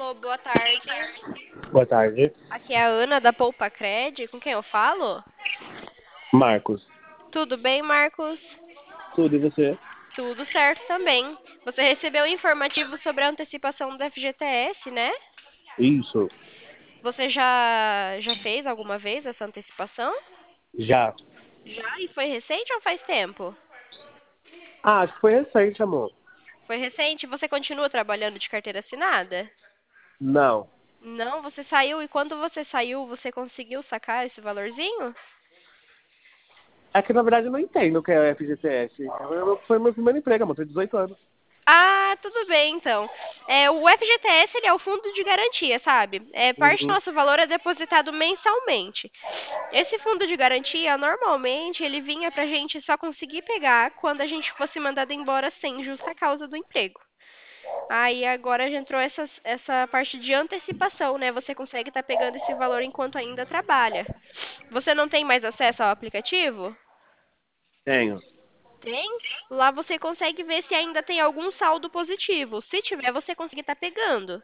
Alô, boa tarde. Boa tarde. Aqui é a Ana da Poupa Cred. Com quem eu falo? Marcos. Tudo bem, Marcos? Tudo e você? Tudo certo também. Você recebeu o informativo sobre a antecipação do FGTS, né? Isso. Você já fez alguma vez essa antecipação? Já. Já? E foi recente ou faz tempo? Ah, acho que foi recente, amor. Foi recente? Você continua trabalhando de carteira assinada? Não. Não, você saiu e quando você saiu, você conseguiu sacar esse valorzinho? É que na verdade eu não entendo o que é FGTS. Foi meu primeiro emprego, amor. Tenho 18 anos. Ah, tudo bem, então. O FGTS, ele é o fundo de garantia, sabe? Parte do Uhum. nosso valor é depositado mensalmente. Esse fundo de garantia, normalmente, ele vinha pra gente só conseguir pegar quando a gente fosse mandado embora sem justa causa do emprego. Aí agora já entrou essa parte de antecipação, né? Você consegue estar pegando esse valor enquanto ainda trabalha. Você não tem mais acesso ao aplicativo? Tenho. Tem? Lá você consegue ver se ainda tem algum saldo positivo. Se tiver, você consegue estar pegando.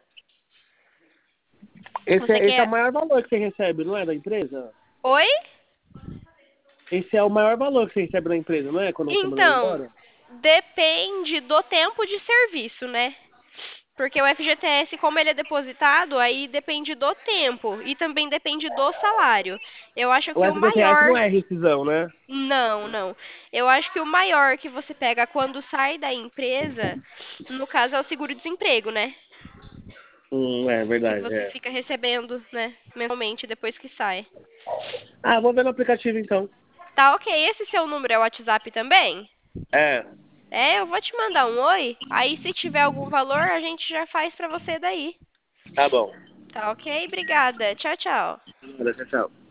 Você Esse é o quer. maior valor que você recebe, não é, da empresa? Oi? Esse é o maior valor que você recebe da empresa, não é? Quando você manda ela Então, embora? depende do tempo de serviço, né? Porque o FGTS, como ele é depositado, aí depende do tempo e também depende do salário. Eu acho O que o FGTS maior. não é rescisão, né? Não, não. Eu acho que o maior que você pega quando sai da empresa, no caso, é o seguro-desemprego, né? É Que verdade, você é. fica recebendo, né, mensalmente depois que sai. Ah, vou ver no aplicativo então. Tá, ok. Esse seu número é o WhatsApp também? É, Eu vou te mandar um oi. Aí, se tiver algum valor, a gente já faz pra você daí. tá bom. Tá, ok? Obrigada. Tchau, tchau. Tchau, tchau.